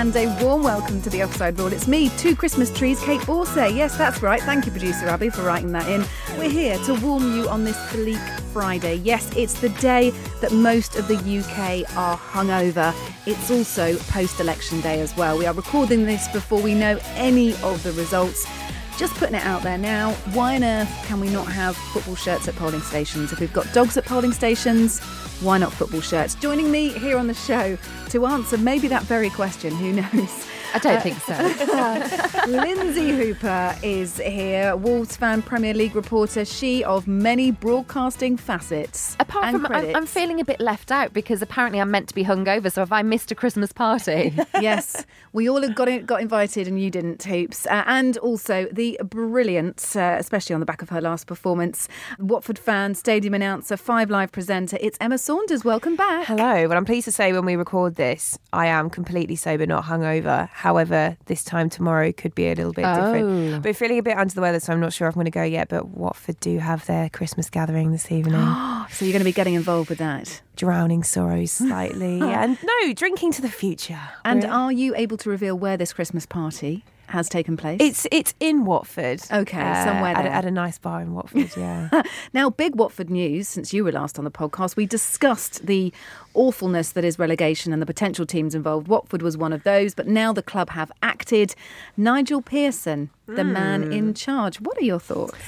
and a warm welcome to the Offside Rule. It's me, Two Christmas Trees, Kate Borsay. Yes, that's right. Thank you, producer Abby, for writing that in. We're here to warm you on this bleak Friday. Yes, it's the day that most of the UK are hungover. It's also post-election day as well. We are recording this before we know any of the results. Just putting it out there now, why on earth can we not have football shirts at polling stations? If we've got dogs at polling stations, why not football shirts? Joining me here on the show to answer maybe that very question, who knows? I don't think so. Lindsay Hooper is here, Wolves fan, Premier League reporter, she of many broadcasting facets. Apart from, I'm feeling a bit left out because apparently I'm meant to be hungover, so have I missed a Christmas party? Yes, we all got invited and you didn't, Hoops. And also the brilliant, especially on the back of her last performance, Watford fan, stadium announcer, 5 Live presenter, it's Emma Saunders. Welcome back. Hello. Well, I'm pleased to say when we record this, I am completely sober, not hungover. However, this time tomorrow could be a little bit different. But feeling a bit under the weather, so I'm not sure if I'm going to go yet. But Watford do have their Christmas gathering this evening. So you're going to be getting involved with that? Drowning sorrows slightly. And no, drinking to the future. And are you able to reveal where this Christmas party has taken place? It's in Watford. Okay, somewhere there. At a nice bar in Watford, yeah. Now, big Watford news since you were last on the podcast. We discussed the awfulness that is relegation and the potential teams involved. Watford was one of those, but now the club have acted. Nigel Pearson, the man in charge. What are your thoughts?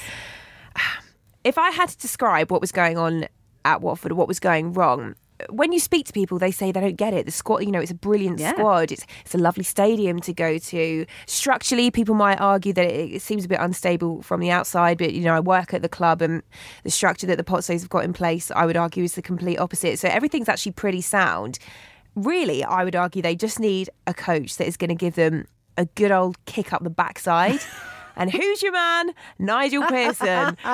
If I had to describe what was going on at Watford, what was going wrong, when you speak to people, they say they don't get it. The squad, it's a brilliant squad. It's a lovely stadium to go to. Structurally, people might argue that it seems a bit unstable from the outside, but, I work at the club and the structure that the Potsos have got in place, I would argue, is the complete opposite. So everything's actually pretty sound. Really, I would argue they just need a coach that is going to give them a good old kick up the backside. And who's your man? Nigel Pearson. So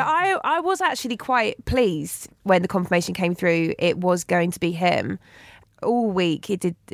I was actually quite pleased when the confirmation came through it was going to be him. All week,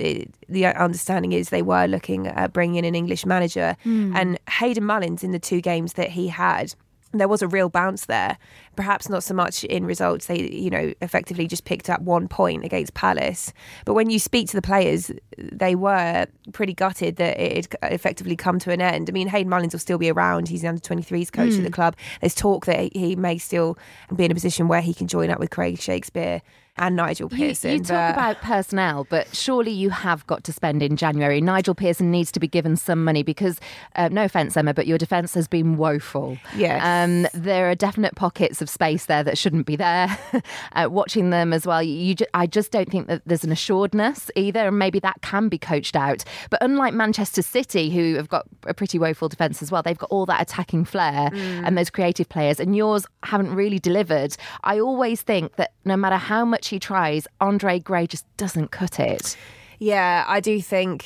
the understanding is they were looking at bringing in an English manager. And Hayden Mullins, in the 2 games that he had, there was a real bounce there. Perhaps not so much in results. They, effectively just picked up 1 point against Palace. But when you speak to the players, they were pretty gutted that it had effectively come to an end. I mean, Hayden Mullins will still be around. He's the under-23s coach at the club. There's talk that he may still be in a position where he can join up with Craig Shakespeare and Nigel Pearson. You talk about personnel, but surely you have got to spend in January. Nigel Pearson needs to be given some money because, no offence, Emma, but your defence has been woeful. Yes. There are definite pockets of space there that shouldn't be there. Watching them as well, I just don't think that there's an assuredness either, and maybe that can be coached out. But unlike Manchester City, who have got a pretty woeful defence as well, they've got all that attacking flair and those creative players, and yours haven't really delivered. I always think that no matter how much he tries, Andre Gray just doesn't cut it. Yeah, I do think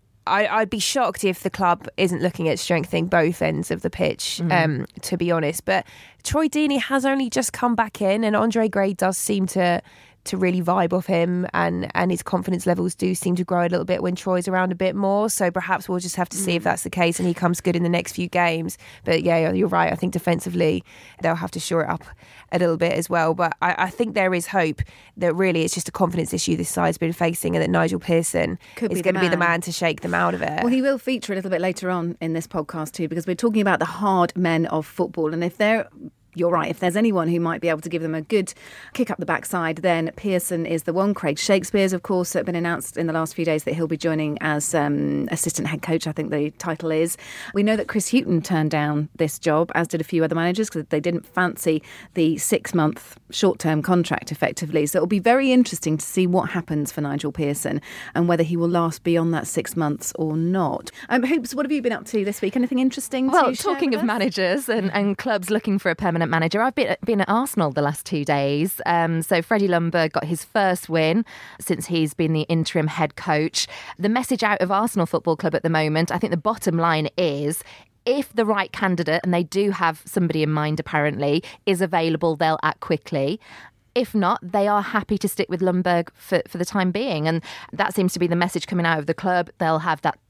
I'd be shocked if the club isn't looking at strengthening both ends of the pitch, to be honest. But Troy Deeney has only just come back in, and Andre Gray does seem to really vibe off him, and his confidence levels do seem to grow a little bit when Troy's around a bit more. So perhaps we'll just have to see if that's the case and he comes good in the next few games. But yeah, you're right. I think defensively they'll have to shore it up a little bit as well. But I think there is hope that really it's just a confidence issue this side's been facing, and that Nigel Pearson is going to be the man to shake them out of it. Well, he will feature a little bit later on in this podcast too, because we're talking about the hard men of football, and you're right, if there's anyone who might be able to give them a good kick up the backside, then Pearson is the one. Craig Shakespeare's, of course, been announced in the last few days that he'll be joining as assistant head coach, I think the title is. We know that Chris Hughton turned down this job, as did a few other managers, because they didn't fancy the 6-month short-term contract, effectively. So it'll be very interesting to see what happens for Nigel Pearson and whether he will last beyond that 6 months or not. Hoops, what have you been up to this week? Anything interesting Well, to share talking with of us? managers and clubs looking for a permanent manager, I've been at Arsenal the last 2 days. So Freddie Ljungberg got his first win since he's been the interim head coach. The message out of Arsenal Football Club at the moment, I think the bottom line is, if the right candidate, and they do have somebody in mind apparently, is available, they'll act quickly. If not, they are happy to stick with Ljungberg for the time being. And that seems to be the message coming out of the club. They'll have that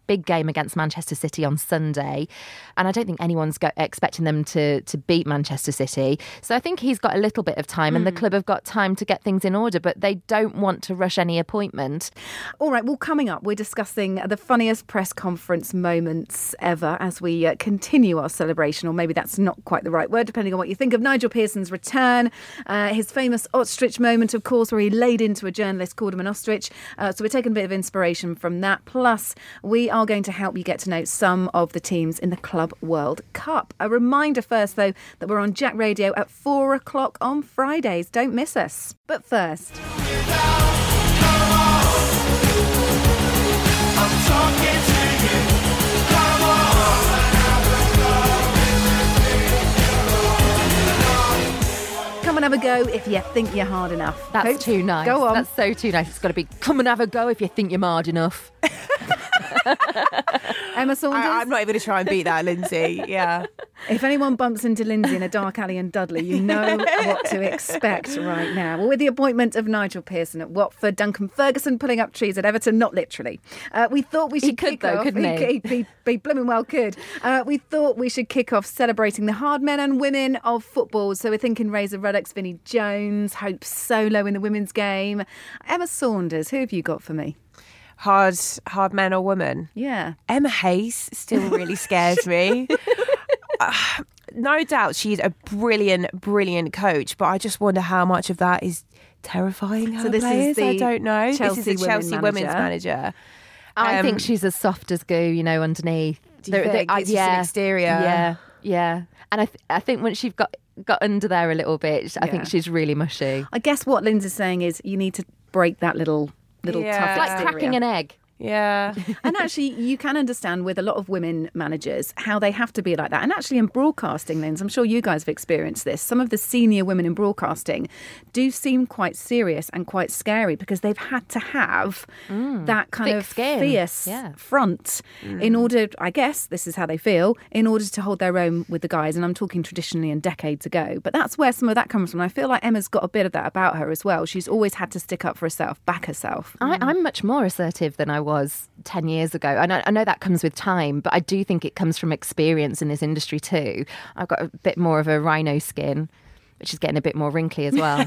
big game against Manchester City on Sunday. And I don't think anyone's expecting them to beat Manchester City. So I think he's got a little bit of time and the club have got time to get things in order, but they don't want to rush any appointment. All right, well, coming up, we're discussing the funniest press conference moments ever as we continue our celebration, or maybe that's not quite the right word, depending on what you think of Nigel Pearson's return. His famous ostrich moment, of course, where he laid into a journalist, called him an ostrich. So we're taking a bit of inspiration from that. Plus, we are going to help you get to know some of the teams in the Club World Cup. A reminder first, though, that we're on Jack Radio at 4 o'clock on Fridays. Don't miss us. But first... Come and have a go if you think you're hard enough. That's Hope. too nice. Go on. That's so too nice. It's got to be, come and have a go if you think you're hard enough. Emma Saunders? I'm not even going to try and beat that, Lindsay. Yeah. If anyone bumps into Lindsay in a dark alley in Dudley, you know what to expect right now. Well, with the appointment of Nigel Pearson at Watford, Duncan Ferguson pulling up trees at Everton, not literally. We thought we should kick off. Couldn't he? He blooming well could. We thought we should kick off celebrating the hard men and women of football. So we're thinking Razor Ruddock's Vinnie Jones, Hope Solo in the women's game. Emma Saunders, who have you got for me? Hard man or woman? Yeah. Emma Hayes still really scares me. No doubt she's a brilliant coach, but I just wonder how much of that is terrifying her players. I don't know. This is the Chelsea women's manager. I think she's as soft as goo, underneath. Do you think? It's just an exterior? Yeah. And I think once you've got under there a little bit, I think she's really mushy. I guess what Lynn's saying is you need to break that little tough It's like exterior. cracking an egg. Yeah. And actually, you can understand with a lot of women managers how they have to be like that. And actually in broadcasting, Linz, I'm sure you guys have experienced this. Some of the senior women in broadcasting do seem quite serious and quite scary because they've had to have that kind of fierce front in order, I guess, this is how they feel, in order to hold their own with the guys. And I'm talking traditionally and decades ago. But that's where some of that comes from. I feel like Emma's got a bit of that about her as well. She's always had to stick up for herself, back herself. I'm much more assertive than I was 10 years ago. I know that comes with time, but I do think it comes from experience in this industry too. I've got a bit more of a rhino skin, which is getting a bit more wrinkly as well.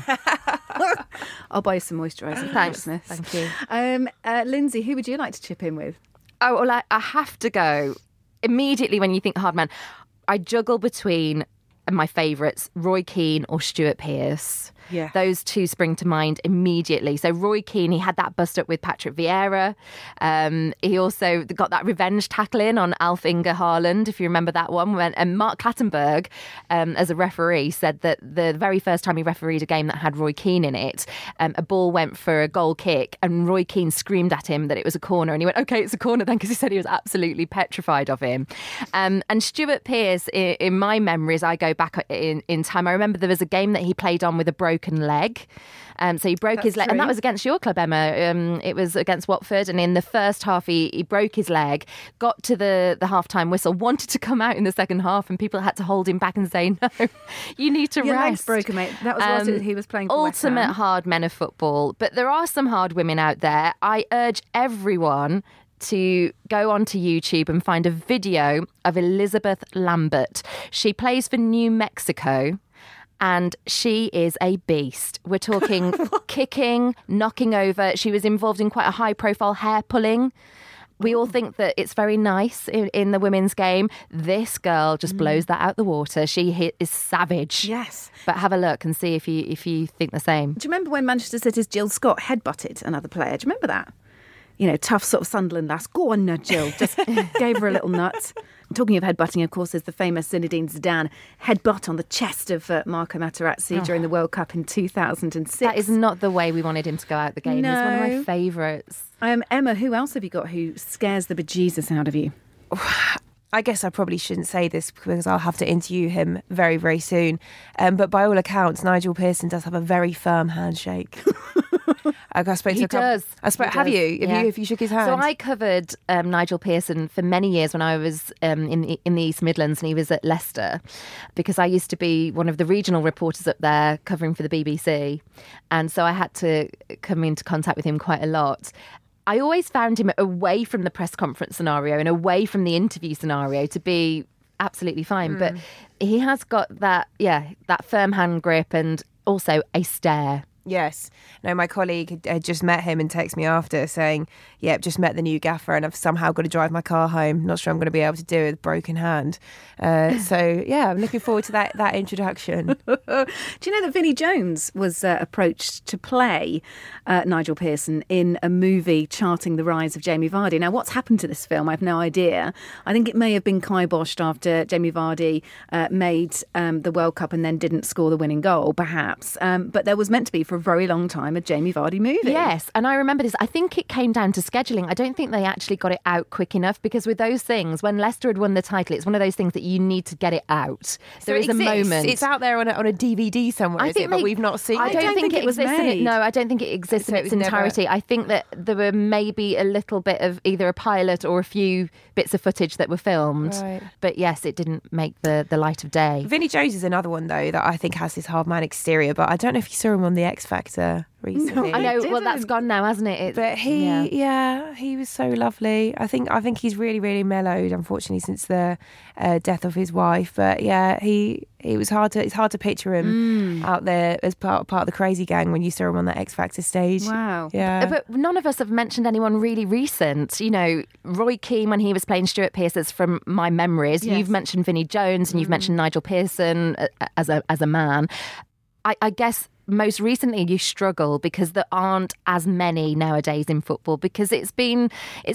I'll buy you some moisturiser for Thanks. Christmas. Thank you. Lindsay, who would you like to chip in with? Oh, well, I have to go immediately when you think hard man. I juggle between my favourites, Roy Keane or Stuart Pearce. Yeah. Those two spring to mind immediately. So Roy Keane, he had that bust up with Patrick Vieira. He also got that revenge tackle in on Alf Inge Haaland, if you remember that one. And Mark Clattenburg, as a referee, said that the very first time he refereed a game that had Roy Keane in it, a ball went for a goal kick and Roy Keane screamed at him that it was a corner. And he went, OK, it's a corner then, because he said he was absolutely petrified of him. And Stuart Pearce, in my memories, I go back in time. I remember there was a game that he played on with a broken leg. So he broke his leg. True. And that was against your club, Emma. It was against Watford. And in the first half, he broke his leg, got to the half-time whistle, wanted to come out in the second half, and people had to hold him back and say, no, you need to Your rest. leg's broken, mate. That was what he was playing for West Ham. Ultimate hard men of football. But there are some hard women out there. I urge everyone to go onto YouTube and find a video of Elizabeth Lambert. She plays for New Mexico. And she is a beast. We're talking kicking, knocking over. She was involved in quite a high-profile hair pulling. We all think that it's very nice in the women's game. This girl just blows that out the water. She is savage. Yes. But have a look and see if you think the same. Do you remember when Manchester City's Jill Scott headbutted another player? Do you remember that? Tough sort of Sunderland lass. Go on now, Jill. Just gave her a little nut. Talking of headbutting, of course, there's the famous Zinedine Zidane headbutt on the chest of Marco Materazzi during the World Cup in 2006. That is not the way we wanted him to go out the game. No. He's one of my favourites. Emma, who else have you got who scares the bejesus out of you? I guess I probably shouldn't say this because I'll have to interview him very, very soon. But by all accounts, Nigel Pearson does have a very firm handshake. I spoke He to a couple. does. Have He you? does. Have you shook his hand? So I covered Nigel Pearson for many years when I was in the East Midlands and he was at Leicester, because I used to be one of the regional reporters up there covering for the BBC, and so I had to come into contact with him quite a lot. I always found him away from the press conference scenario and away from the interview scenario to be absolutely fine. But he has got that firm hand grip and also a stare. Yes. No, my colleague had just met him and texted me after saying, just met the new gaffer and I've somehow got to drive my car home. Not sure I'm going to be able to do it with a broken hand. I'm looking forward to that introduction. Do you know that Vinnie Jones was approached to play Nigel Pearson in a movie charting the rise of Jamie Vardy? Now, what's happened to this film? I have no idea. I think it may have been kiboshed after Jamie Vardy made the World Cup and then didn't score the winning goal, perhaps. But there was meant to be for a very long time a Jamie Vardy movie. Yes, and I remember this. I think it came down to scheduling. I don't think they actually got it out quick enough, because with those things, when Leicester had won the title, it's one of those things that you need to get it out. There is a moment. It's out there on a DVD somewhere, but we've not seen it. I don't think it was made. No, I don't think it exists in its entirety. I think that there were maybe a little bit of either a pilot or a few bits of footage that were filmed. Right. But yes, it didn't make the light of day. Vinnie Jones is another one, though, that I think has this hard man exterior, but I don't know if you saw him on The X Factor recently. No, I know. Well, that's gone now, hasn't it? But he was so lovely. I think he's really, really mellowed, unfortunately, since the death of his wife. But it's hard to picture him out there as part of the crazy gang when you saw him on that X Factor stage. Wow. Yeah. But none of us have mentioned anyone really recent. You know, Roy Keane when he was playing Stuart Pearce, that's from my memories. Yes. You've mentioned Vinnie Jones and you've mentioned Nigel Pearson as a man. I guess most recently you struggle because there aren't as many nowadays in football, because it's been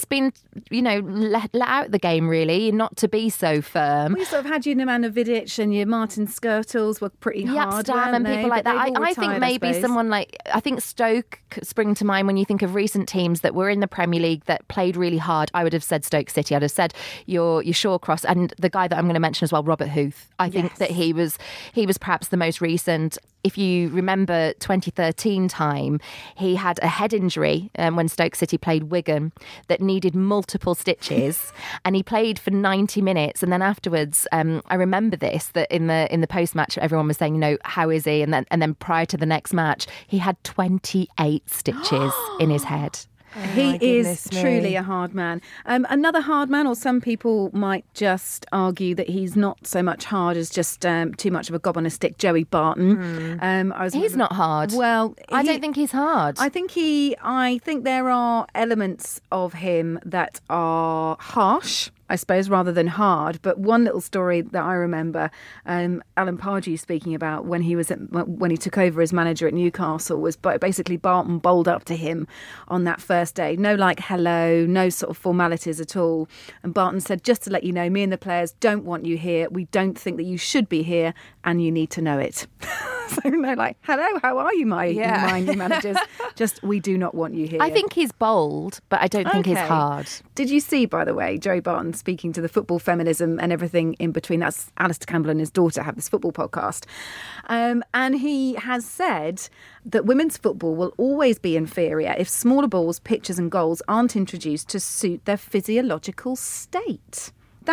let out the game, really, not to be so firm. We sort of had your Nemanja Vidic and your Martin Skirtles were pretty hard, and people like that. I think maybe someone like, I think Stoke spring to mind when you think of recent teams that were in the Premier League that played really hard. I would have said Stoke City. I'd have said your Shawcross, and the guy that I'm going to mention as well, Robert Huth. I think that he was perhaps the most recent. If you remember 2013 time, he had a head injury when Stoke City played Wigan that needed multiple stitches, and he played for 90 minutes. And then afterwards, I remember this, that in the post match, everyone was saying, how is he? And then prior to the next match, he had 28 stitches in his head. He is truly a hard man. Another hard man, or some people might just argue that he's not so much hard as just too much of a gob on a stick, Joey Barton. He's not hard. Well, I don't think he's hard. I think there are elements of him that are harsh, I suppose, rather than hard. But one little story that I remember, Alan Pardew speaking about when he took over as manager at Newcastle, was basically Barton bowled up to him on that first day. No hello, no sort of formalities at all. And Barton said, just to let you know, me and the players don't want you here. We don't think that you should be here, and you need to know it. So hello, how are you, my new managers? Just, we do not want you here. I think he's bold, but I don't think he's hard. Did you see, by the way, Joey Barton speaking to the football feminism and everything in between? That's Alistair Campbell and his daughter have this football podcast. And he has said that women's football will always be inferior if smaller balls, pitches and goals aren't introduced to suit their physiological state.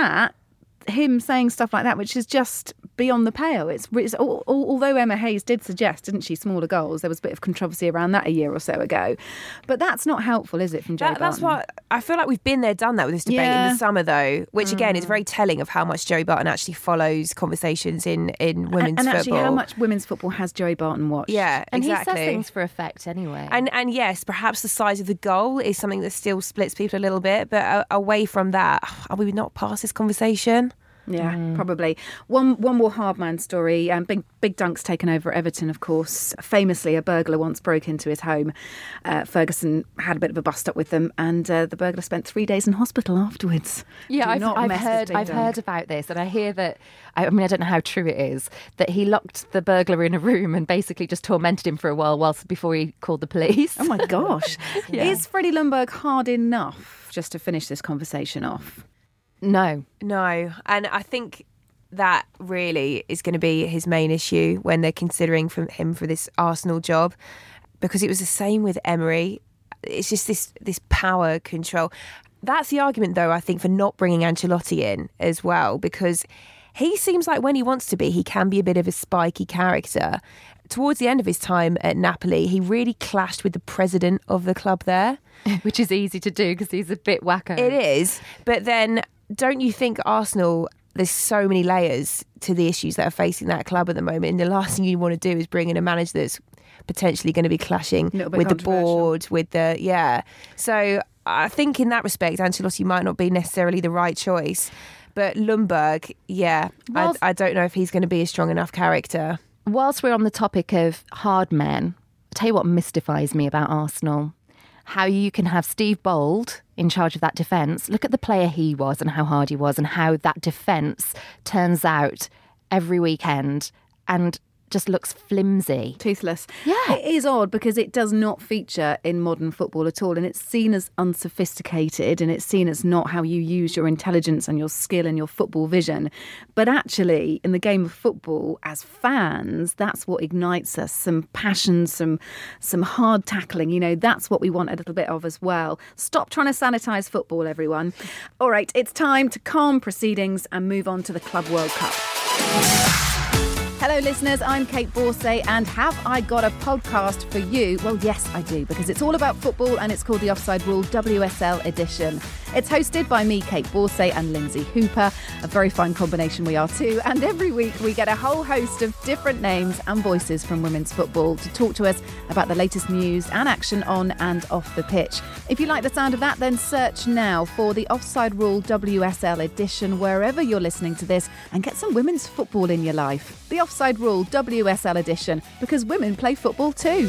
Him saying stuff like that, which is just beyond the pale. It's although Emma Hayes did suggest, didn't she, smaller goals? There was a bit of controversy around that a year or so ago. But that's not helpful, is it, from Joey Barton? That's what I feel like we've been there, done that with this debate in the summer, though, which again is very telling of how much Joey Barton actually follows conversations in women's football. And actually how much women's football has Joey Barton watched. Yeah, and exactly. he says things for effect anyway. And yes, perhaps the size of the goal is something that still splits people a little bit, but away from that, are we not past this conversation? Yeah, probably. One more hard man story. Big Dunk's taken over at Everton, of course. Famously, a burglar once broke into his home. Ferguson had a bit of a bust up with them, and the burglar spent 3 days in hospital afterwards. Yeah, I've heard about this, and I hear that. I don't know how true it is, that he locked the burglar in a room and basically just tormented him for a while before he called the police. Oh my gosh! Yeah. Is Freddie Ljungberg hard enough? Just to finish this conversation off. No. And I think that really is going to be his main issue when they're considering him for this Arsenal job, because it was the same with Emery. It's just this power control. That's the argument, though, I think, for not bringing Ancelotti in as well, because he seems like when he wants to be, he can be a bit of a spiky character. Towards the end of his time at Napoli, he really clashed with the president of the club there. Which is easy to do because he's a bit wacko. It is. But then don't you think Arsenal, there's so many layers to the issues that are facing that club at the moment, and the last thing you want to do is bring in a manager that's potentially going to be clashing with the board, with the, So I think in that respect, Ancelotti might not be necessarily the right choice. But Ljungberg, I don't know if he's going to be a strong enough character. Whilst we're on the topic of hard men, I'll tell you what mystifies me about Arsenal. How you can have Steve Bold in charge of that defence. Look at the player he was and how hard he was, and how that defence turns out every weekend and just looks flimsy. Toothless. Yeah. It is odd because it does not feature in modern football at all, and it's seen as unsophisticated, and it's seen as not how you use your intelligence and your skill and your football vision. But actually, in the game of football, as fans, that's what ignites us. Some passion, some hard tackling. You know, that's what we want a little bit of as well. Stop trying to sanitise football, everyone. All right, it's time to calm proceedings and move on to the Club World Cup. Hello listeners, I'm Kate Borsay, and have I got a podcast for you? Well, yes, I do, because it's all about football and it's called The Offside Rule WSL Edition. It's hosted by me, Kate Borsay, and Lindsay Hooper. A very fine combination we are too. And every week we get a whole host of different names and voices from women's football to talk to us about the latest news and action on and off the pitch. If you like the sound of that, then search now for The Offside Rule WSL Edition wherever you're listening to this, and get some women's football in your life. The Offside Rule WSL Edition, because women play football too.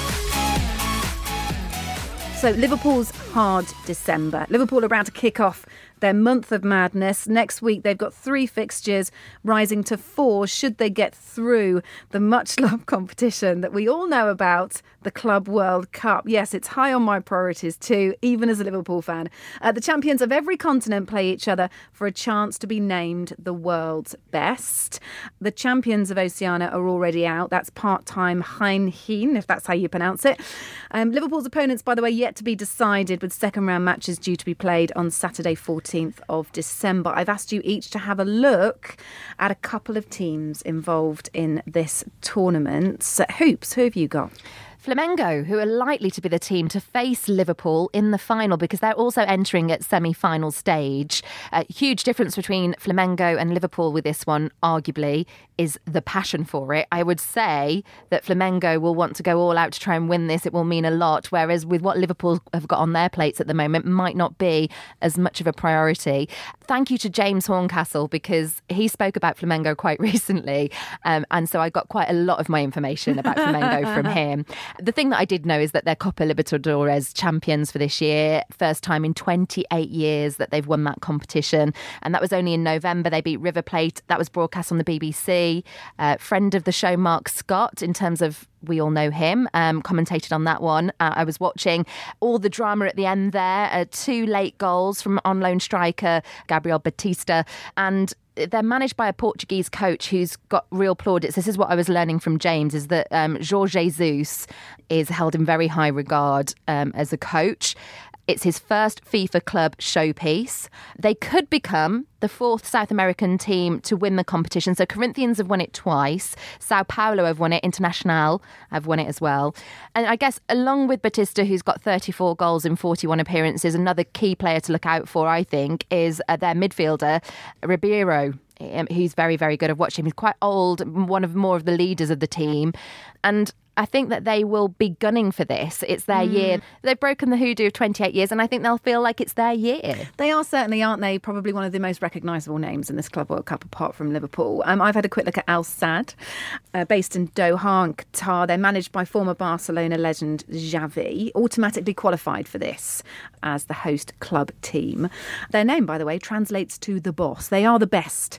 So Liverpool's hard December. Liverpool are about to kick off their month of madness. Next week, they've got 3 fixtures, rising to 4 should they get through the much-loved competition that we all know about, the Club World Cup. Yes, it's high on my priorities too, even as a Liverpool fan. The champions of every continent play each other for a chance to be named the world's best. The champions of Oceania are already out. That's part-time Heinheen, if that's how you pronounce it. Liverpool's opponents, by the way, yet to be decided, with second-round matches due to be played on Saturday, 14th of December. I've asked you each to have a look at a couple of teams involved in this tournament. So, Hoops, who have you got? Flamengo, who are likely to be the team to face Liverpool in the final, because they're also entering at semi-final stage. Huge difference between Flamengo and Liverpool with this one, arguably, is the passion for it. I would say that Flamengo will want to go all out to try and win this. It will mean a lot, whereas with what Liverpool have got on their plates at the moment, might not be as much of a priority. Thank you to James Horncastle, because he spoke about Flamengo quite recently, and so I got quite a lot of my information about Flamengo from him. The thing that I did know is that they're Copa Libertadores champions for this year. First time in 28 years that they've won that competition. And that was only in November. They beat River Plate. That was broadcast on the BBC. Friend of the show, Mark Scott, in terms of, we all know him, commentated on that one. I was watching all the drama at the end there. 2 late goals from on-loan striker Gabriel Batista. And they're managed by a Portuguese coach who's got real plaudits. This is what I was learning from James, is that Jorge Jesus is held in very high regard as a coach. It's his first FIFA club showpiece. They could become the 4th South American team to win the competition. So Corinthians have won it twice. Sao Paulo have won it. Internacional have won it as well. And I guess along with Batista, who's got 34 goals in 41 appearances, another key player to look out for, I think, is their midfielder, Ribeiro. He's very, very good. I've watched him. He's quite old, one of more of the leaders of the team. And I think that they will be gunning for this. It's their year. They've broken the hoodoo of 28 years, and I think they'll feel like it's their year. They are certainly, aren't they? Probably one of the most recognisable names in this Club World Cup, apart from Liverpool. I've had a quick look at Al Sadd, based in Doha in Qatar. They're managed by former Barcelona legend Xavi, automatically qualified for this as the host club team. Their name, by the way, translates to the boss. They are the best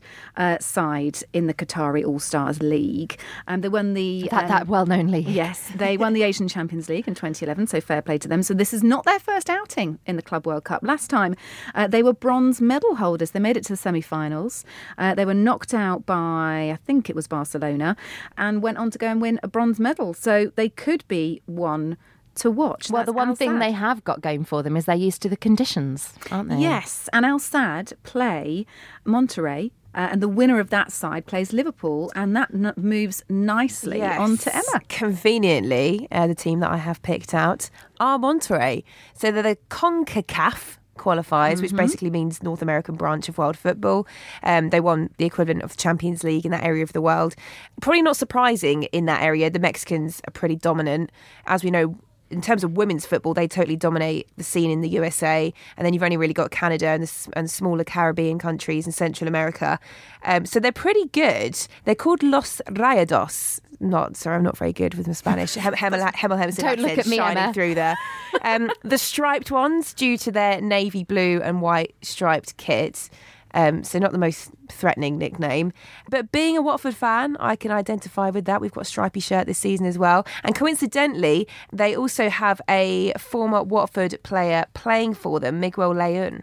side in the Qatari All-Stars League. They won the... That well-known league. Yes, they won the Asian Champions League in 2011, so fair play to them. So this is not their first outing in the Club World Cup. Last time, they were bronze medal holders. They made it to the semi-finals. They were knocked out by, I think it was Barcelona, and went on to go and win a bronze medal. So they could be one to watch. Well, the one thing they have got going for them is they're used to the conditions, aren't they? Yes, and Al Sadd play Monterrey and the winner of that side plays Liverpool, and that moves nicely on to Emma. Conveniently, the team that I have picked out are Monterrey. So they're the CONCACAF qualifiers, which basically means North American branch of world football. They won the equivalent of the Champions League in that area of the world. Probably not surprising in that area. The Mexicans are pretty dominant. As we know, in terms of women's football, they totally dominate the scene in the USA. And then you've only really got Canada and smaller Caribbean countries in Central America. So they're pretty good. They're called Los Rayados. I'm not very good with my Spanish. Don't look at me, shining Emma. through there. The striped ones, due to their navy blue and white striped kit. So not the most threatening nickname. But being a Watford fan, I can identify with that. We've got a stripy shirt this season as well. And coincidentally, they also have a former Watford player playing for them, Miguel León.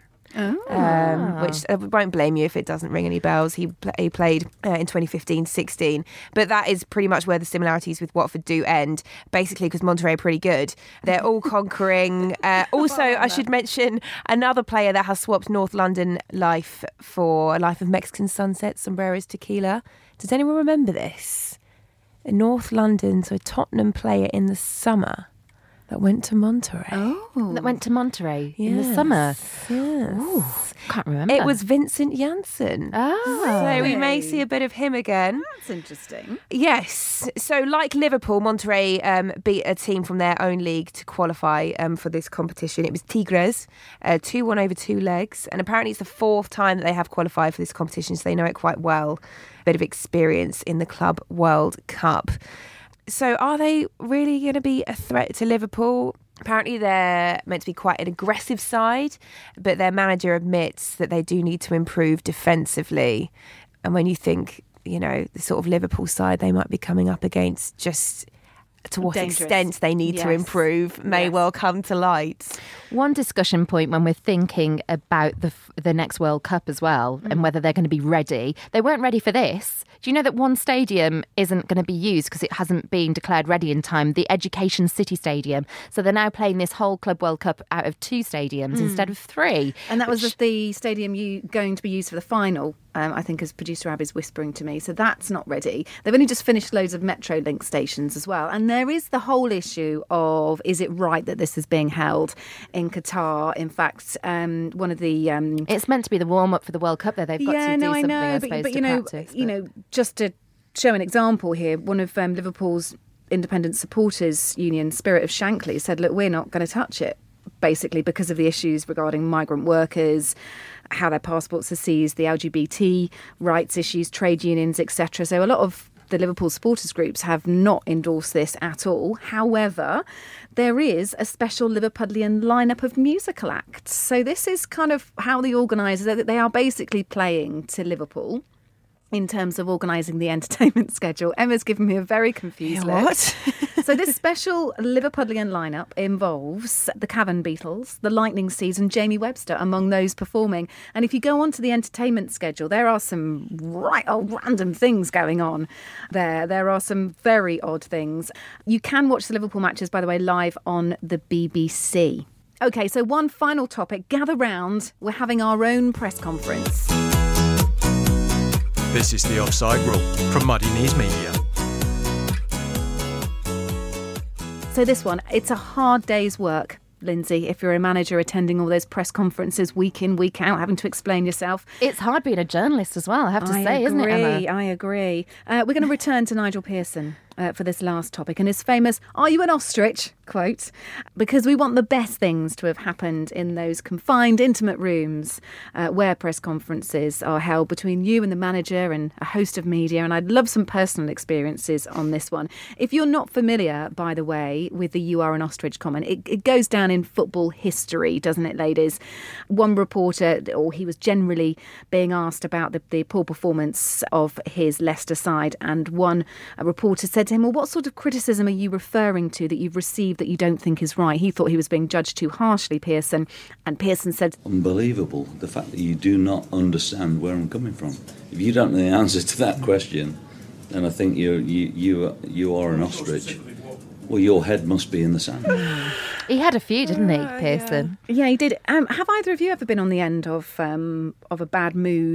Which I won't blame you if it doesn't ring any bells. He played in 2015-16, but that is pretty much where the similarities with Watford do end, basically because Monterrey are pretty good. They're all conquering. Also, I should mention another player that has swapped North London life for a life of Mexican sunset, sombreros, tequila. Does anyone remember this? A North London, so a Tottenham player in the summer that went to Monterrey. That went to Monterrey in the summer. Yes. Ooh, can't remember. It was Vincent Janssen. So we may see a bit of him again. That's interesting. Yes. So like Liverpool, Monterrey beat a team from their own league to qualify for this competition. It was Tigres, 2-1 over 2 legs. And apparently it's the 4th time that they have qualified for this competition, so they know it quite well. A bit of experience in the Club World Cup. So are they really going to be a threat to Liverpool? Apparently they're meant to be quite an aggressive side, but their manager admits that they do need to improve defensively. And when you think, the sort of Liverpool side they might be coming up against, just to what extent they need to improve may well come to light. One discussion point when we're thinking about the next World Cup as well, and whether they're going to be ready. They weren't ready for this. Do you know that one stadium isn't going to be used because it hasn't been declared ready in time? The Education City Stadium. So they're now playing this whole Club World Cup out of 2 stadiums instead of 3. And that was the stadium going to be used for the final, I think, as producer Abby's whispering to me. So that's not ready. They've only just finished loads of Metrolink stations as well. And there is the whole issue of, is it right that this is being held in Qatar? In fact, one of the... it's meant to be the warm-up for the World Cup, though. They've got to do something, I suppose, but to practice. Just to show an example here, one of Liverpool's independent supporters union, Spirit of Shankly, said, look, we're not going to touch it, basically because of the issues regarding migrant workers, how their passports are seized, the LGBT rights issues, trade unions, etc. So a lot of the Liverpool supporters groups have not endorsed this at all. However, there is a special Liverpudlian lineup of musical acts. So this is kind of how the organisers, they are basically playing to Liverpool in terms of organising the entertainment schedule. Emma's given me a very confused look. What? So this special Liverpudlian lineup involves the Cavern Beatles, the Lightning Seeds and Jamie Webster among those performing. And if you go onto the entertainment schedule, there are some random things going on there. There are some very odd things. You can watch the Liverpool matches, by the way, live on the BBC. OK, so one final topic. Gather round. We're having our own press conference. This is The Offside Rule from Muddy Knees Media. So this one, it's a hard day's work, Lindsay, if you're a manager attending all those press conferences week in, week out, having to explain yourself. It's hard being a journalist as well, I have to say, isn't it, Emma? I agree. We're going to return to Nigel Pearson for this last topic and his famous "Are you an ostrich?" quote, because we want the best things to have happened in those confined, intimate rooms where press conferences are held between you and the manager and a host of media. And I'd love some personal experiences on this one. If you're not familiar, by the way, with the "you are an ostrich" comment, it goes down in football history, doesn't it, ladies? One reporter, or he was generally being asked about the poor performance of his Leicester side, and one reporter said to him, well, what sort of criticism are you referring to that you've received that you don't think is right? He thought he was being judged too harshly, Pearson. And Pearson said, unbelievable, the fact that you do not understand where I'm coming from. If you don't know the answer to that question, then I think you are an ostrich. Well, your head must be in the sand. He had a few, didn't he, Pearson? Yeah, he did. Have either of you ever been on the end of a bad mood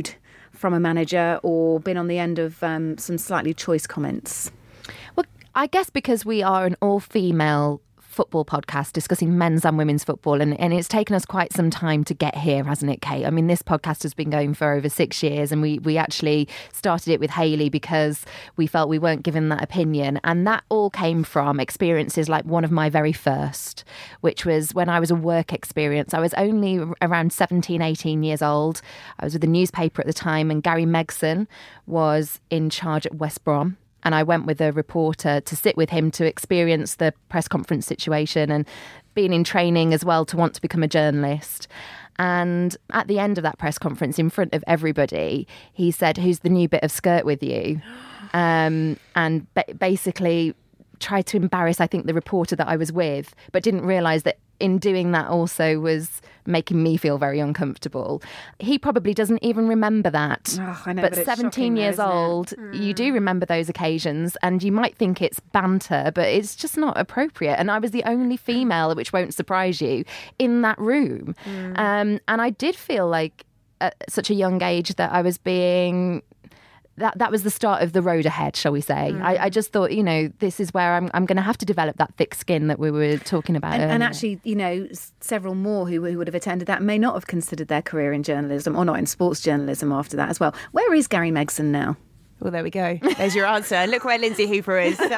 from a manager or been on the end of some slightly choice comments? Well, I guess because we are an all-female football podcast discussing men's and women's football, and it's taken us quite some time to get here, hasn't it, Kate? I mean, this podcast has been going for over 6 years, and we actually started it with Hayley because we felt we weren't given that opinion, and that all came from experiences like one of my very first, which was when I was a work experience. I was only around 17, 18 years old. I was with the newspaper at the time, and Gary Megson was in charge at West Brom. And I went with a reporter to sit with him to experience the press conference situation and being in training as well to want to become a journalist. And at the end of that press conference, in front of everybody, he said, "Who's the new bit of skirt with you?" And basically tried to embarrass, I think, the reporter that I was with, but didn't realise that in doing that also was making me feel very uncomfortable. He probably doesn't even remember that. Oh, I know, but it's 17 years old, you do remember those occasions, and you might think it's banter, but it's just not appropriate. And I was the only female, which won't surprise you, in that room. And I did feel like at such a young age that I was being... That was the start of the road ahead, shall we say. I just thought, this is where I'm going to have to develop that thick skin that we were talking about earlier. And actually, several more who would have attended that may not have considered their career in journalism or not in sports journalism after that as well. Where is Gary Megson now? Well, there we go. There's your answer. Look where Lindsay Hooper is. So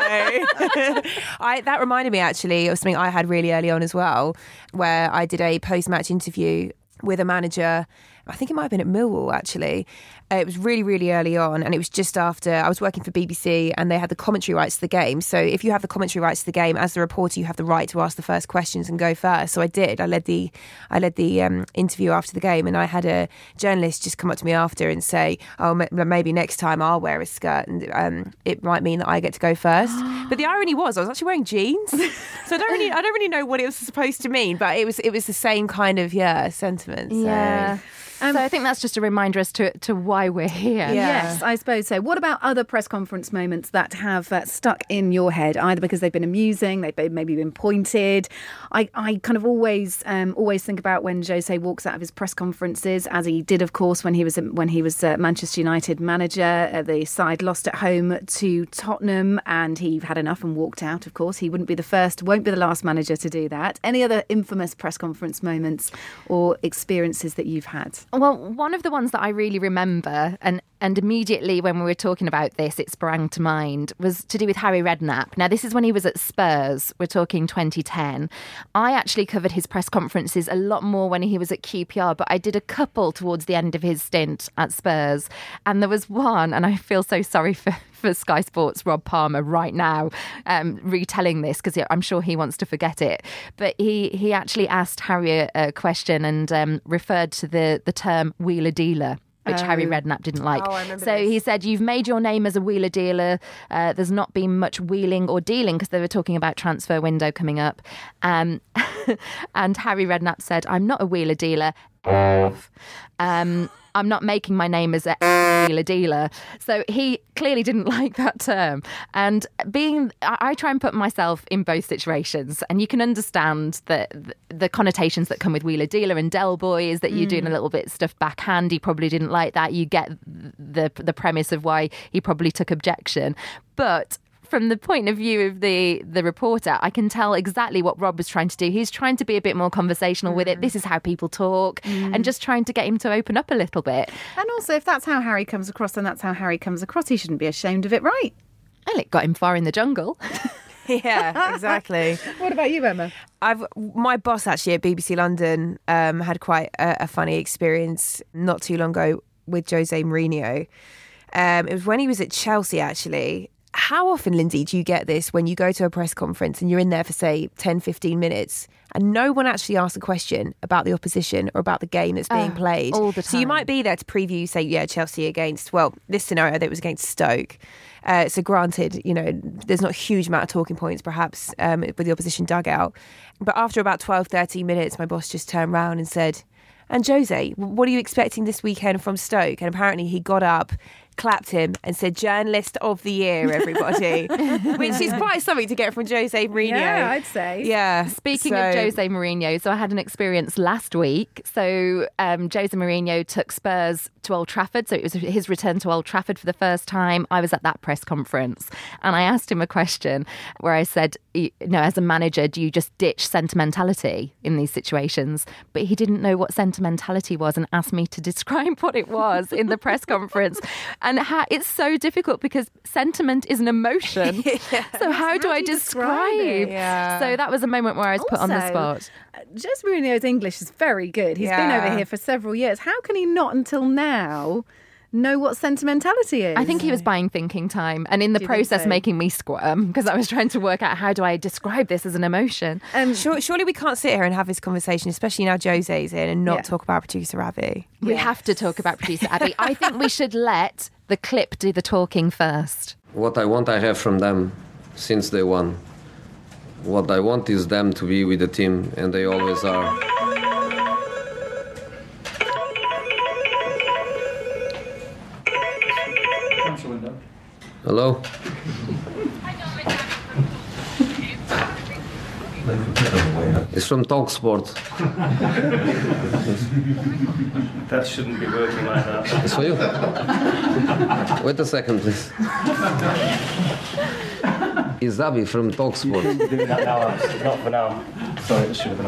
that reminded me actually of something I had really early on as well, where I did a post-match interview with a manager. I think it might have been at Millwall, actually. It was really, really early on, and it was just after I was working for BBC, and they had the commentary rights to the game. So if you have the commentary rights to the game, as the reporter, you have the right to ask the first questions and go first. So I did. I led the interview after the game, and I had a journalist just come up to me after and say, "Oh, maybe next time I'll wear a skirt, and it might mean that I get to go first." But the irony was, I was actually wearing jeans, so I don't really know what it was supposed to mean, but it was the same kind of sentiment. So. Yeah. So I think that's just a reminder as to why we're here. Yeah. Yes, I suppose so. What about other press conference moments that have stuck in your head, either because they've been amusing, they've maybe been pointed? I kind of always think about when Jose walks out of his press conferences, as he did, of course, when he was Manchester United manager. The side lost at home to Tottenham, and he had enough and walked out. Of course, he wouldn't be the first, won't be the last manager to do that. Any other infamous press conference moments or experiences that you've had? Well, one of the ones that I really remember, and immediately when we were talking about this, it sprang to mind, was to do with Harry Redknapp. Now, this is when he was at Spurs. We're talking 2010. I actually covered his press conferences a lot more when he was at QPR, but I did a couple towards the end of his stint at Spurs. And there was one, and I feel so sorry for Sky Sports' Rob Palmer right now retelling this, because I'm sure he wants to forget it. But he actually asked Harry a question and referred to the term wheeler dealer, which Harry Redknapp didn't like. I remember so this. he said, "You've made your name as a wheeler dealer. There's not been much wheeling or dealing," because they were talking about transfer window coming up. And Harry Redknapp said, "I'm not a wheeler dealer. I'm not making my name as a wheeler dealer." So he clearly didn't like that term. And I try and put myself in both situations, and you can understand the connotations that come with wheeler dealer and Del Boy is that you're doing a little bit stuff backhand. He probably didn't like that. You get the premise of why he probably took objection. But from the point of view of the reporter, I can tell exactly what Rob was trying to do. He's trying to be a bit more conversational with it. This is how people talk, and just trying to get him to open up a little bit. And also, if that's how Harry comes across, then that's how Harry comes across. He shouldn't be ashamed of it, right? Well, it got him far in the jungle. Yeah, exactly. What about you, Emma? My boss actually at BBC London had quite a funny experience not too long ago with Jose Mourinho. It was when he was at Chelsea, actually. How often, Lindsay, do you get this when you go to a press conference and you're in there for, say, 10, 15 minutes and no one actually asks a question about the opposition or about the game that's being played? All the time. So you might be there to preview, say, Chelsea against, this scenario that was against Stoke. So granted, there's not a huge amount of talking points, perhaps, with the opposition dugout. But after about 12, 13 minutes, my boss just turned round and said, "And Jose, what are you expecting this weekend from Stoke?" And apparently he got up, clapped him and said, "Journalist of the Year, everybody," which is quite something to get from Jose Mourinho. Yeah, I'd say. Yeah. Speaking of Jose Mourinho, so I had an experience last week. So Jose Mourinho took Spurs to Old Trafford. So it was his return to Old Trafford for the first time. I was at that press conference and I asked him a question where I said, as a manager, do you just ditch sentimentality in these situations? But he didn't know what sentimentality was and asked me to describe what it was in the press conference. And it's so difficult because sentiment is an emotion. So how do I describe it? Yeah. So that was a moment where I was put on the spot. Jose Mourinho's English is very good. He's been over here for several years. How can he not until now know what sentimentality is? I think he was buying thinking time and in the process making me squirm because I was trying to work out how do I describe this as an emotion. Surely we can't sit here and have this conversation, especially now Jose's in, and not talk about producer Abby. We have to talk about producer Abby. I think we should let the clip do the talking first. What I want, I have from them since day one. What I want is them to be with the team, and they always are. Hello? It's from TalkSport. That shouldn't be working like that. It's for you. Wait a second, please. It's Abby from TalkSport. I'm doing that now. Not for now. Sorry, it should have been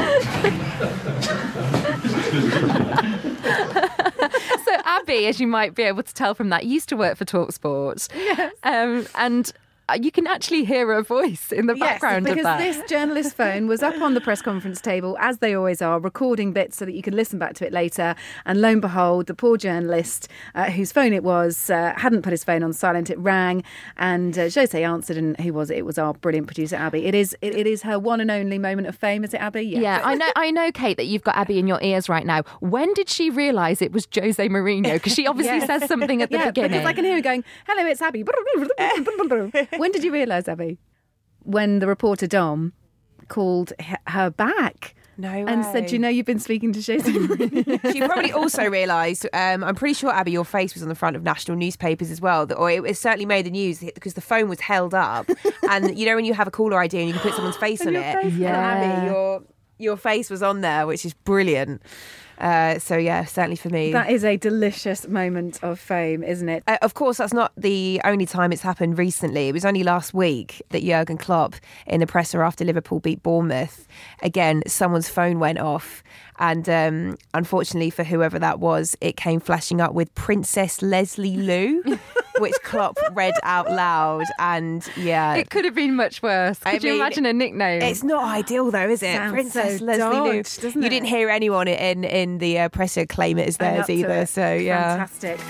off. So Abby, as you might be able to tell from that, used to work for TalkSport. Yes. And you can actually hear her voice in the background of that. Because this journalist's phone was up on the press conference table, as they always are, recording bits so that you could listen back to it later. And lo and behold, the poor journalist whose phone it was hadn't put his phone on silent. It rang, and Jose answered. And who was it? It was our brilliant producer, Abby. It is her one and only moment of fame, is it, Abby? Yeah, I know, Kate, that you've got Abby in your ears right now. When did she realise it was Jose Mourinho? Because she obviously says something at the beginning. Because I can hear her going, "Hello, it's Abby." When did you realise, Abby? When the reporter Dom called her back. No way. And said, you've been speaking to Jose Mourinho. She probably also realised, I'm pretty sure, Abby, your face was on the front of national newspapers as well, or it certainly made the news because the phone was held up. And when you have a caller ID and you can put someone's face on it, Abby, your face was on there, which is brilliant. Certainly for me. That is a delicious moment of fame, isn't it? Of course, that's not the only time it's happened recently. It was only last week that Jurgen Klopp, in the presser after Liverpool beat Bournemouth, again, someone's phone went off. And unfortunately for whoever that was, it came flashing up with Princess Leslie Lou, which Klopp read out loud. And it could have been much worse. Could you imagine a nickname? It's not ideal though, is it? Sounds Princess so Leslie Lou. doesn't You it? didn't hear anyone in the presser claim it as theirs either. So yeah, fantastic.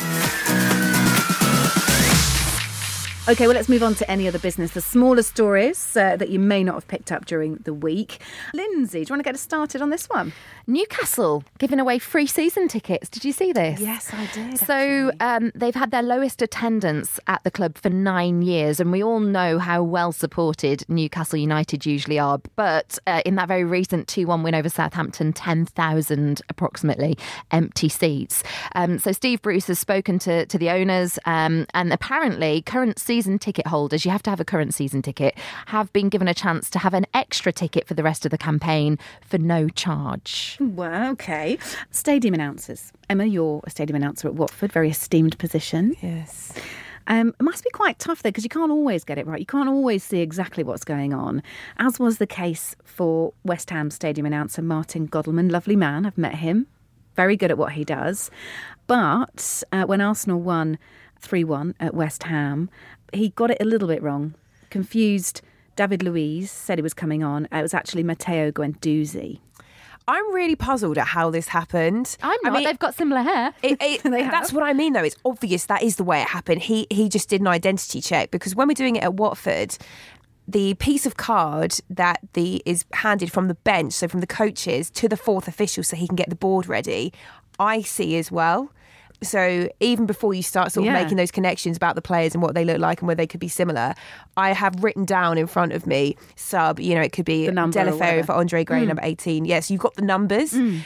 OK, well, let's move on to any other business. The smaller stories that you may not have picked up during the week. Lindsay, do you want to get us started on this one? Newcastle giving away free season tickets. Did you see this? Yes, I did. So they've had their lowest attendance at the club for 9 years, and we all know how well supported Newcastle United usually are. But in that very recent 2-1 win over Southampton, 10,000 approximately empty seats. So Steve Bruce has spoken to the owners, and apparently current season ticket holders, you have to have a current season ticket, have been given a chance to have an extra ticket for the rest of the campaign for no charge. Well, OK. Stadium announcers. Emma, you're a stadium announcer at Watford, very esteemed position. yes. It must be quite tough, though, because you can't always get it right. You can't always see exactly what's going on, as was the case for West Ham stadium announcer Martin Godalman. Lovely man, I've met him. Very good at what he does. But when Arsenal won 3-1 at West Ham, he got it a little bit wrong. Confused David Luiz, said he was coming on. It was actually Matteo Guendouzi. I'm really puzzled at how this happened. I'm not. They've got similar hair. That's what I mean, though. It's obvious that is the way it happened. He just did an identity check, because when we're doing it at Watford, the piece of card that is handed from the bench, so from the coaches to the fourth official so he can get the board ready, I see as well. So even before you start sort of making those connections about the players and what they look like and where they could be similar, I have written down in front of me, it could be The number Deulofeu for Andre Gray, number 18. Yes, you've got the numbers.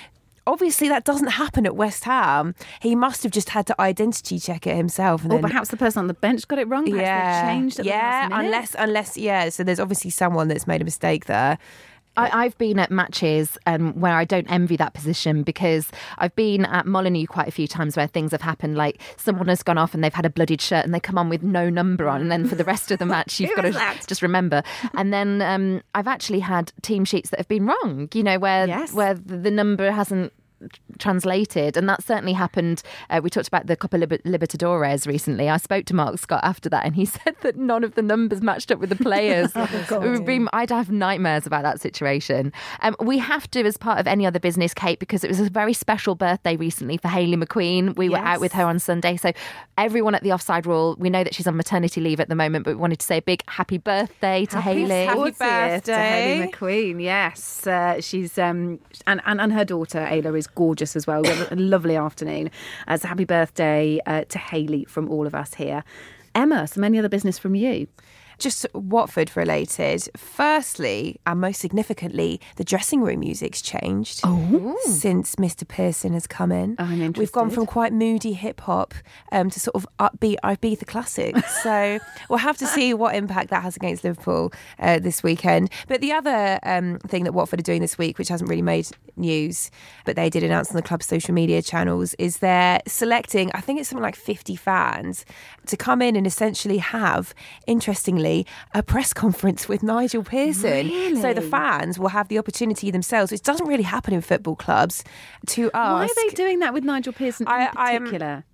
obviously that doesn't happen at West Ham. He must have just had to identity check it himself. And or perhaps the person on the bench got it wrong. Perhaps they changed at the last minute. unless, so there's obviously someone that's made a mistake there. I've been at matches where I don't envy that position, because I've been at Molineux quite a few times where things have happened, like someone has gone off and they've had a bloodied shirt and they come on with no number on, and then for the rest of the match you've got to just remember. And then I've actually had team sheets that have been wrong, where the number hasn't translated, and that certainly happened. We talked about the Copa Libertadores recently. I spoke to Mark Scott after that, and he said that none of the numbers matched up with the players. I'd have nightmares about that situation. We have to, as part of any other business, Kate, because it was a very special birthday recently for Hayley McQueen. We were out with her on Sunday, so everyone at the Offside Rule, we know that she's on maternity leave at the moment, but we wanted to say a big happy birthday to Hayley. Happy birthday to Hayley McQueen. Yes, she's and her daughter Ayla is gorgeous as well. We have a lovely afternoon. So happy birthday to Hayley from all of us here. Emma, some any other business from you? Just Watford related. Firstly, and most significantly, the dressing room music's changed since Mr. Pearson has come in. I'm interested. We've gone from quite moody hip hop to sort of upbeat Ibiza classics. So we'll have to see what impact that has against Liverpool this weekend. But the other thing that Watford are doing this week, which hasn't really made news, but they did announce on the club's social media channels, is they're selecting, I think it's something like 50 fans to come in and essentially have, interestingly, a press conference with Nigel Pearson. Really? So the fans will have the opportunity themselves, which doesn't really happen in football clubs, to ask... Why are they doing that with Nigel Pearson in particular?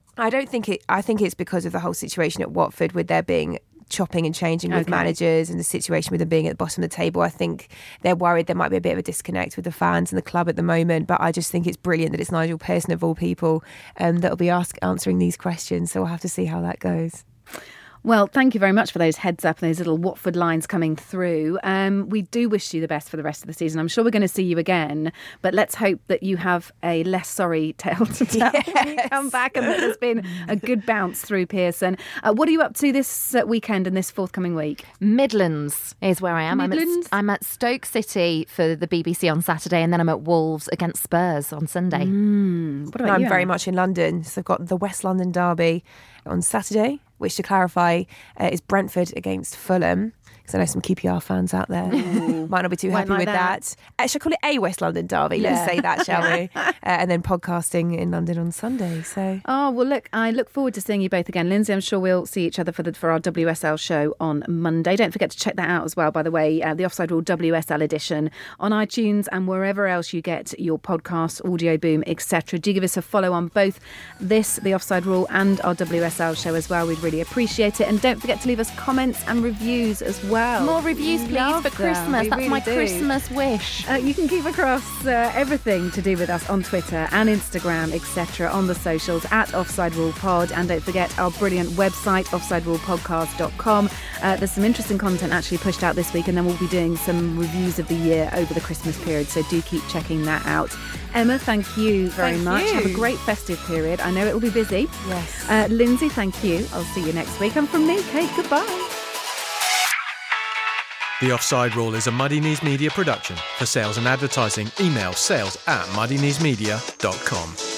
I think it's because of the whole situation at Watford, with there being chopping and changing with managers, and the situation with them being at the bottom of the table. I think they're worried there might be a bit of a disconnect with the fans and the club at the moment, but I just think it's brilliant that it's Nigel Pearson of all people that'll be answering these questions, so we'll have to see how that goes. Well, thank you very much for those heads up, those little Watford lines coming through. We do wish you the best for the rest of the season. I'm sure we're going to see you again, but let's hope that you have a less sorry tale to tell when you come back, and that there's been a good bounce through Pearson. What are you up to this weekend and this forthcoming week? Midlands is where I am. Midlands? I'm at Stoke City for the BBC on Saturday, and then I'm at Wolves against Spurs on Sunday. What about I'm you, very Emma? much in London, so I've got the West London derby on Saturday, which, to clarify, is Brentford against Fulham, because I know some QPR fans out there might not be too happy like with that. that. Shall I call it a West London derby? Let's say that, shall we? And then podcasting in London on Sunday. So, oh well, look, I look forward to seeing you both again, Lindsay. I'm sure we'll see each other for our WSL show on Monday. Don't forget to check that out as well. By the way, the Offside Rule WSL edition on iTunes and wherever else you get your podcasts, Audio Boom, etc. Do give us a follow on both the Offside Rule and our WSL show as well. We'd really appreciate it, and don't forget to leave us comments and reviews as well. More reviews, please, Love for them. Christmas. We That's really my do. Christmas wish. You can keep across everything to do with us on Twitter and Instagram, etc., on the socials at Offside Rule Pod. And don't forget our brilliant website, offsiderulepodcast.com. There's some interesting content actually pushed out this week, and then we'll be doing some reviews of the year over the Christmas period. So do keep checking that out. Emma, thank you very much. you. Have a great festive period. I know it will be busy. yes. Lindsay, thank you. I'll see you next week. And from me, Kate, goodbye. The Offside Rule is a Muddy Knees Media production. For sales and advertising, email sales@muddykneesmedia.com.